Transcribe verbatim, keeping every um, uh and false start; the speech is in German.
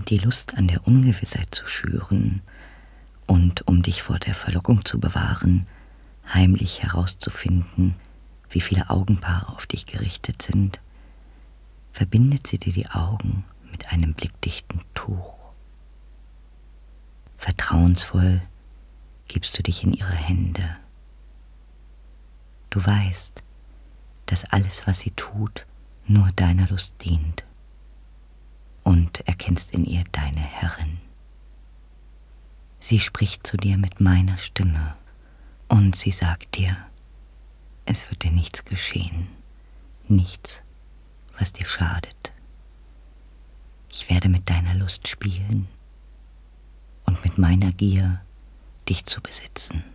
die Lust an der Ungewissheit zu schüren und, um dich vor der Verlockung zu bewahren, heimlich herauszufinden, wie viele Augenpaare auf dich gerichtet sind, verbindet sie dir die Augen mit einem blickdichten Tuch. Vertrauensvoll gibst du dich in ihre Hände. Du weißt, dass alles, was sie tut, nur deiner Lust dient, und erkennst in ihr deine Herrin. Sie spricht zu dir mit meiner Stimme, und sie sagt dir, es wird dir nichts geschehen, nichts, was dir schadet. Ich werde mit deiner Lust spielen und mit meiner Gier dich zu besitzen.